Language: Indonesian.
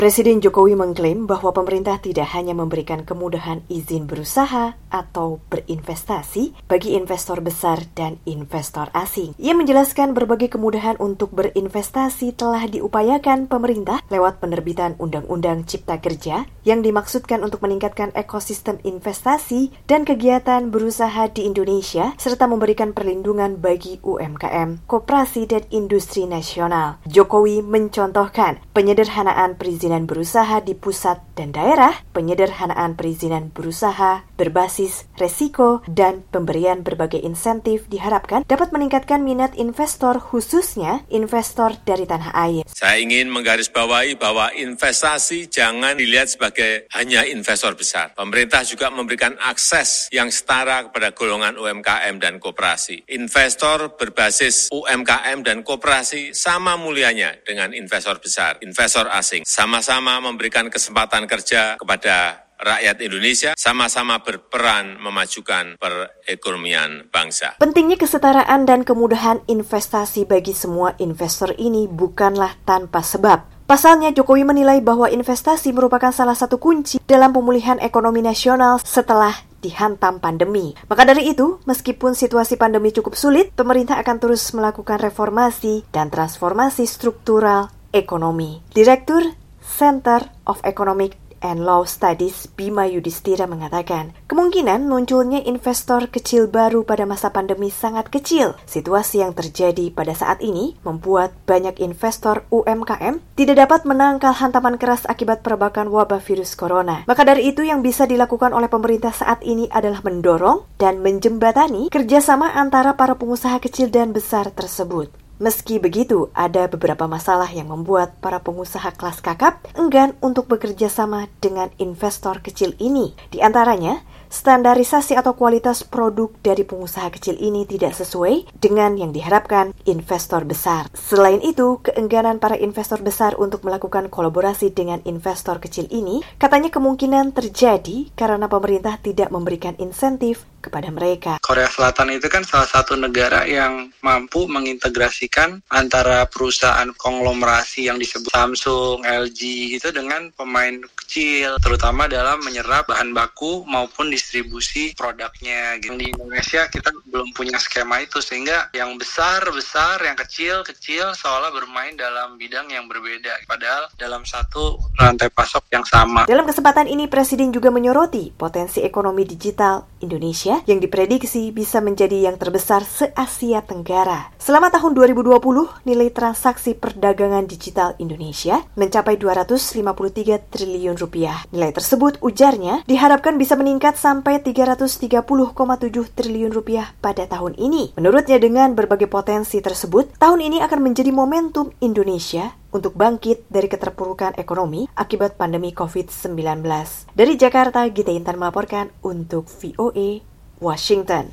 Presiden Jokowi mengklaim bahwa pemerintah tidak hanya memberikan kemudahan izin berusaha atau berinvestasi bagi investor besar dan investor asing. Ia menjelaskan berbagai kemudahan untuk berinvestasi telah diupayakan pemerintah lewat penerbitan Undang-Undang Cipta Kerja yang dimaksudkan untuk meningkatkan ekosistem investasi dan kegiatan berusaha di Indonesia serta memberikan perlindungan bagi UMKM, koperasi dan industri nasional. Jokowi mencontohkan penyederhanaan perizinan berusaha di pusat dan daerah, penyederhanaan perizinan berusaha berbasis resiko, dan pemberian berbagai insentif diharapkan dapat meningkatkan minat investor, khususnya investor dari tanah air. Saya ingin menggarisbawahi bahwa investasi jangan dilihat sebagai hanya investor besar. Pemerintah juga memberikan akses yang setara kepada golongan UMKM dan koperasi. Investor berbasis UMKM dan koperasi sama mulianya dengan investor besar, investor asing. Sama-sama memberikan kesempatan kerja kepada rakyat Indonesia, sama-sama berperan memajukan perekonomian bangsa. Pentingnya kesetaraan dan kemudahan investasi bagi semua investor ini bukanlah tanpa sebab. Pasalnya, Jokowi menilai bahwa investasi merupakan salah satu kunci dalam pemulihan ekonomi nasional setelah dihantam pandemi. Maka dari itu, meskipun situasi pandemi cukup sulit, pemerintah akan terus melakukan reformasi dan transformasi struktural ekonomi. Direktur Center of Economic and Law Studies Bima Yudhistira mengatakan, kemungkinan munculnya investor kecil baru pada masa pandemi sangat kecil. Situasi yang terjadi pada saat ini membuat banyak investor UMKM tidak dapat menangkal hantaman keras akibat perbakan wabah virus corona. Maka dari itu yang bisa dilakukan oleh pemerintah saat ini adalah mendorong dan menjembatani kerjasama antara para pengusaha kecil dan besar tersebut. Meski begitu, ada beberapa masalah yang membuat para pengusaha kelas kakap enggan untuk bekerja sama dengan investor kecil ini. Di antaranya, standarisasi atau kualitas produk dari pengusaha kecil ini tidak sesuai dengan yang diharapkan investor besar. Selain itu, keengganan para investor besar untuk melakukan kolaborasi dengan investor kecil ini katanya kemungkinan terjadi karena pemerintah tidak memberikan insentif kepada mereka. Korea Selatan itu kan salah satu negara yang mampu mengintegrasikan antara perusahaan konglomerasi yang disebut Samsung, LG itu dengan pemain kecil, terutama dalam menyerap bahan baku maupun distribusi produknya. Di Indonesia kita belum punya skema itu, sehingga yang besar, yang kecil seolah bermain dalam bidang yang berbeda, padahal dalam satu rantai pasok yang sama. Dalam kesempatan ini, Presiden juga menyoroti potensi ekonomi digital Indonesia yang diprediksi bisa menjadi yang terbesar se-Asia Tenggara. Selama tahun 2020, nilai transaksi perdagangan digital Indonesia mencapai 253 triliun rupiah. Nilai tersebut, ujarnya, diharapkan bisa meningkat sampai 330,7 triliun rupiah pada tahun ini. Menurutnya, dengan berbagai potensi tersebut, tahun ini akan menjadi momentum Indonesia untuk bangkit dari keterpurukan ekonomi akibat pandemi COVID-19. Dari Jakarta, Gita Intan melaporkan untuk VOA Washington.